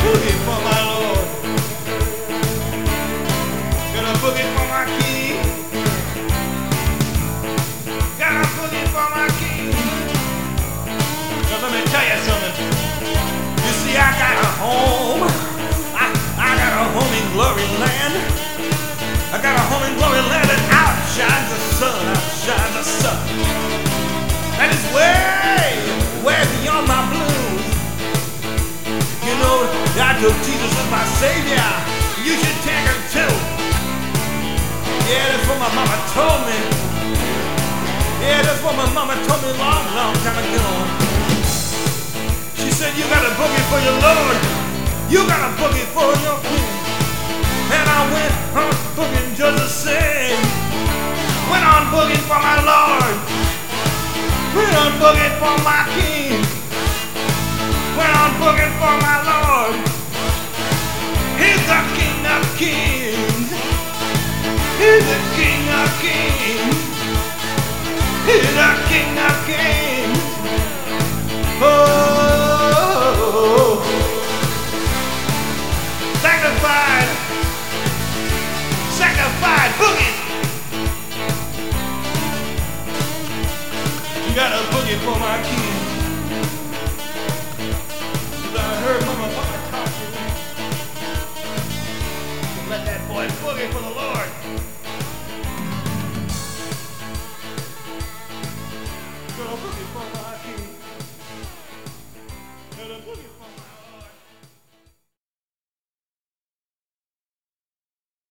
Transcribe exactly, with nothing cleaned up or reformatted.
boogie for my Lord. Gonna boogie for my King. Gotta boogie for my King. Now let me tell you something. You see, I got a home. I, I got a home in glory land. I got a home in glory land that outshines the sun, outshines the sun. That is way, way beyond my blues. You know, I took Jesus as my Savior. You should take him too. Yeah, that's what my mama told me. Yeah, that's what my mama told me a long, long time ago. She said, you got a boogie for your Lord. You got a boogie for your Queen. And I went on boogieing just the same. Went on boogieing for my Lord. Went on boogieing for my King. Went on boogieing for my Lord. He's the King of Kings. He's the King of Kings. He's the King of Kings. Oh, sanctified, sanctified boogie. You got a boogie for my King. I heard Mama Mama talk to me. Let that boy boogie for the Lord.